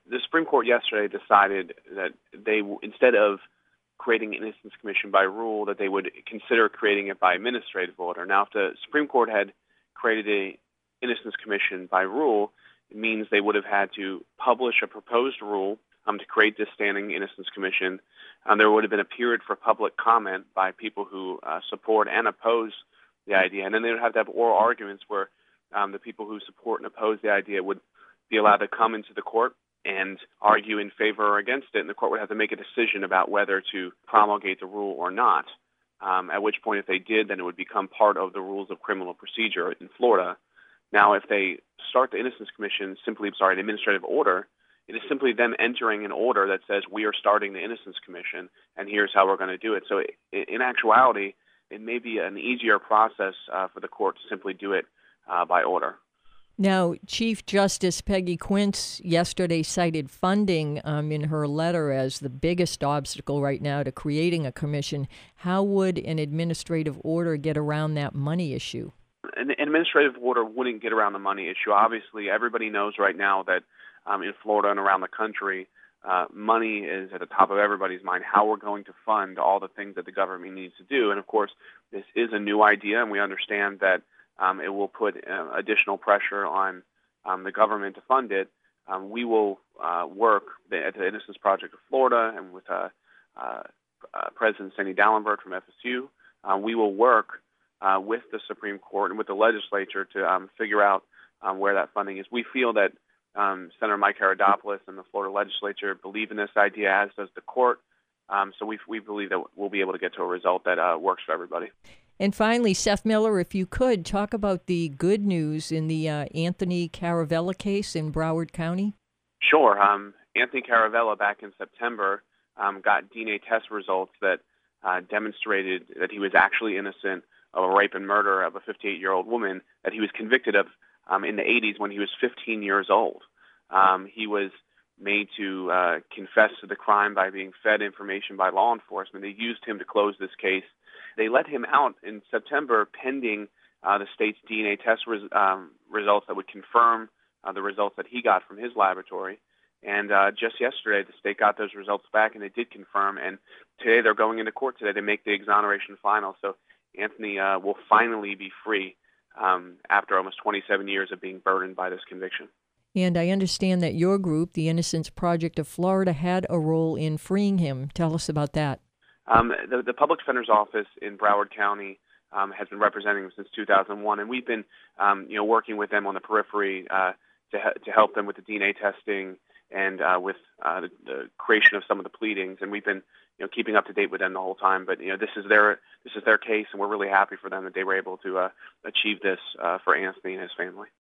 The Supreme Court yesterday decided that instead of creating an Innocence Commission by rule, that they would consider creating it by administrative order. Now, if the Supreme Court had created a Innocence Commission by rule, it means they would have had to publish a proposed rule to create this standing Innocence Commission. There would have been a period for public comment by people who support and oppose the idea, and then they would have to have oral arguments where the people who support and oppose the idea would be allowed to come into the court and argue in favor or against it, and the court would have to make a decision about whether to promulgate the rule or not, at which point, if they did, then it would become part of the rules of criminal procedure in Florida. Now, if they start the Innocence Commission, an administrative order, it is simply them entering an order that says we are starting the Innocence Commission, and here's how we're going to do it. So in actuality, it may be an easier process for the court to simply do it by order. Now, Chief Justice Peggy Quince yesterday cited funding in her letter as the biggest obstacle right now to creating a commission. How would an administrative order get around that money issue? An administrative order wouldn't get around the money issue. Obviously, everybody knows right now that in Florida and around the country, money is at the top of everybody's mind, how we're going to fund all the things that the government needs to do. And, of course, this is a new idea, and we understand that it will put additional pressure on the government to fund it. We will work at the Innocence Project of Florida and with President Sandy Dallenberg from FSU. We will work with the Supreme Court and with the legislature to figure out where that funding is. We feel that Senator Mike Herodopoulos and the Florida legislature believe in this idea, as does the court. So we believe that we'll be able to get to a result that works for everybody. And finally, Seth Miller, if you could, talk about the good news in the Anthony Caravella case in Broward County. Sure. Anthony Caravella, back in September, got DNA test results that demonstrated that he was actually innocent of a rape and murder of a 58-year-old woman that he was convicted of in the 80s when he was 15 years old. He was made to confess to the crime by being fed information by law enforcement. They used him to close this case. They let him out in September pending the state's DNA test results that would confirm the results that he got from his laboratory. And just yesterday, the state got those results back, and they did confirm. And today they're going into court today to make the exoneration final. So Anthony will finally be free after almost 27 years of being burdened by this conviction. And I understand that your group, the Innocence Project of Florida, had a role in freeing him. Tell us about that. The Public Defender's Office in Broward County has been representing him since 2001, and we've been working with them on the periphery to help them with the DNA testing and with the creation of some of the pleadings. And we've been keeping up to date with them the whole time. But this is their case, and we're really happy for them that they were able to achieve this for Anthony and his family.